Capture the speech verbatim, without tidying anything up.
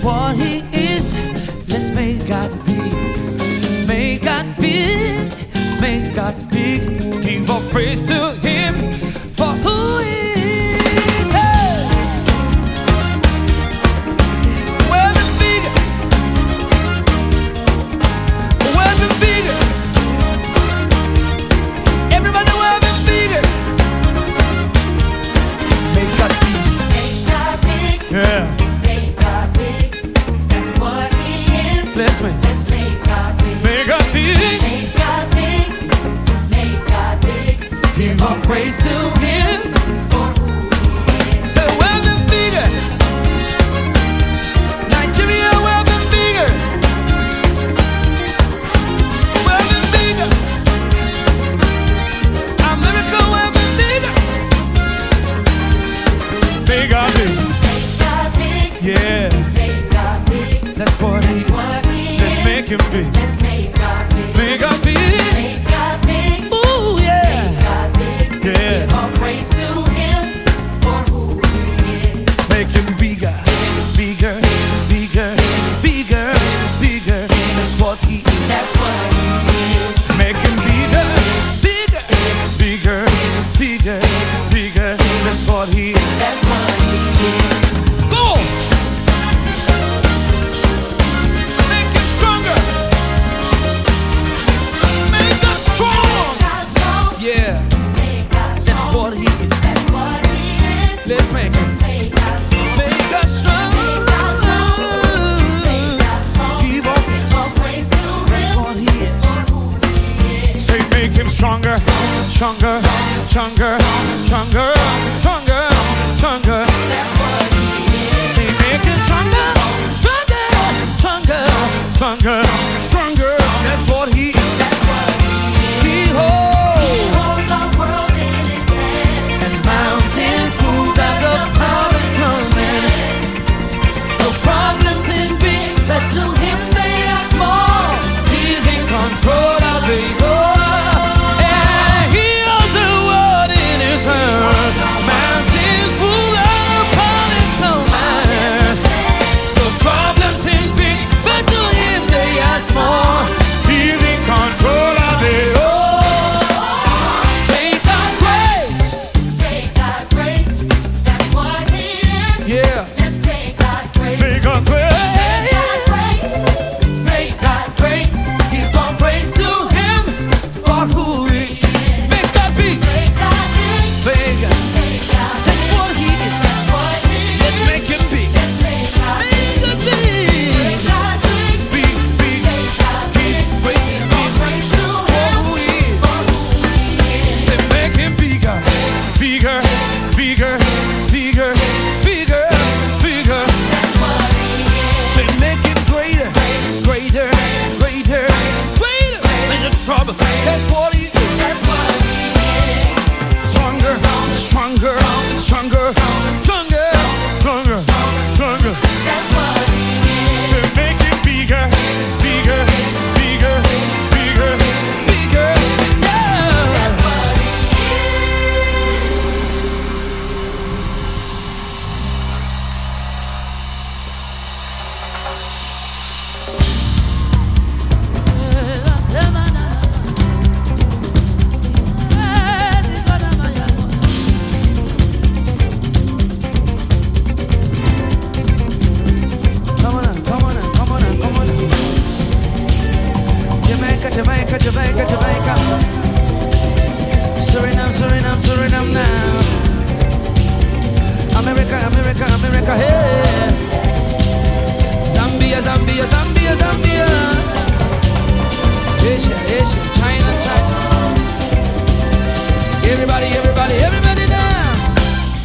what he is. Let's make God big. Make God big. Make God big. Give all praise to him for who he is. Hey! Well, the bigger. Well, the bigger. Everybody, well, the bigger. Make God big. Make God big. Yeah. Make God big. That's what he is. Let's make. Let's make God big. Make God big. Make God big. Make God big. Give all praise to him For who he is. so well the bigger. Nigeria well the bigger. Well the bigger. America well the bigger. Make God big. Make God big. Yeah, Make God big. that's what he What is. he Let's is. make him big. Let's make God big. Make God big. Make God big. Ooh yeah. Make God big. Yeah. Give all praise to him for who he is. Make him bigger, bigger, bigger, bigger, bigger. That's what he is. That's what he is. Make him bigger, bigger, bigger, bigger, bigger. That's what he is. That's what he is. Go! Make him stronger. Make us strong. God strong. Yeah, Make God that's strong. what he is. That's what he is. Let's make him. Make God strong. Make us strong. Make God strong. Make God strong. Give up. Give all praise to That's him what he is. for who he is. Say, make him stronger, stronger, stronger, stronger, stronger, stronger. That's what he is. Say, make him stronger, stronger, stronger, stronger, stronger. That's what he is. That's what he is. He holds Holds our world in his hands. and mountains move and the power is coming. The problems seem big, but to him they are small. He's in control of it all. And he holds the world in his hands. Mountains move and the power is coming. The problem seems big, but to him they are small. He's in control of it all. Make God great. Make God great. That's what he is. Yeah. Let's make God great. Make God great. Make God great. Make God great. Give all praise to him for who he is. Make God big. Make God big. Make God. Make God That's big. what he is. That's what he Let's is. make him big. Let's make God big. Make God big. Make God big. Big, big. Make God big. Give praise to Give all him praise to for him who he is. for who he is. Say, make him bigger, bigger, bigger, bigger, bigger, bigger. That's what he is. Say, make him greater, greater, greater, greater than your troubles. That's what he is. That's what he is. Stronger, stronger, stronger, stronger, stronger, stronger. That's what he is. To make it bigger, bigger, bigger, bigger, bigger. Yeah. That's what he is. Come on, now, come on, now, come on, now, come on. now. Jamaica, Jamaica, Jamaica, Jamaica. Suriname, Suriname, Suriname now. America, America, America, hey.